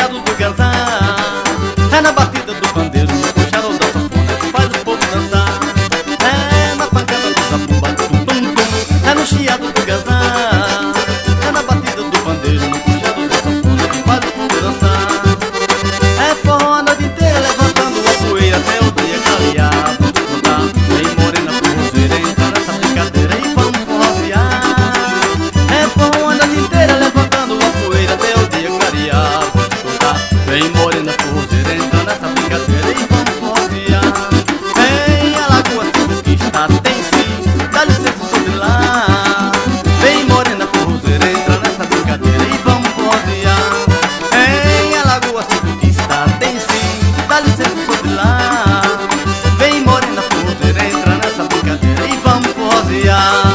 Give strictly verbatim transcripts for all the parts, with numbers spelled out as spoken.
chiado do gazar, é na batida do pandeiro, no puxado da sanfona que faz o povo dançar. É na pancada do zabumba, tum tum tum, é no chiado do gazar, é na batida do pandeiro, no puxado da sanfona que faz o povo dançar. É forró a noite inteira levantando a poeira até o dia clarear. Vou te contar, vem morena forrozeira, entra nessa brincadeira e vamos forrosear. É forró a noite inteira levantando a poeira até o dia clarear. Vou te contar, vem morena forrozeira, entra nessa brincadeira e vamos forrosear. Vem a lagoa se conquista, tem sim, dá licença sobre lá. Vem morena forrozeira, entra nessa brincadeira e vamos forrosear. Vem a lagoa se conquista, tem sim, dá licença sobre lá. Vem morena forrozeira, entra nessa brincadeira e vamos forrosear.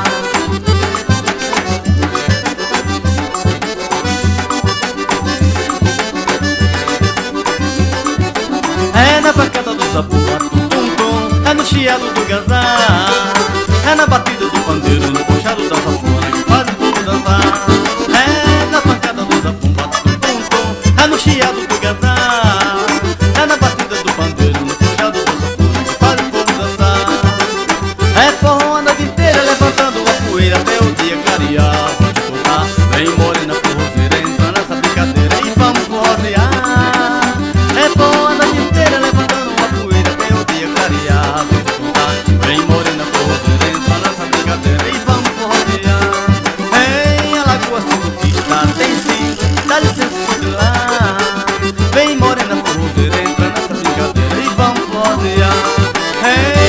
É na pancada do zabumba, tum tum tum, é no chiado do gazar, é na batida do pandeiro, no puxado da sanfona que faz o povo dançar. É na pancada do zabumba, tum tum tum, é no chiado do gazar, é na batida do pandeiro, no puxado da sanfona que faz o povo dançar. É forró a noite inteira levantando a poeira até o dia clarear. Vou te contar, vem morena forrozeira, entra nessa brincadeira e vamos forrosear. É forró a noite inteira levantando a poeira até o dia clarear. Vou te contar, vem morena forrozeira, entra nessa brincadeira e vamos forrosear. Vem a lagoa se conquista, tem sim, dá licença sobre lá. Vem morena forrozeira, entra nessa brincadeira e vamos forrosear. Hey,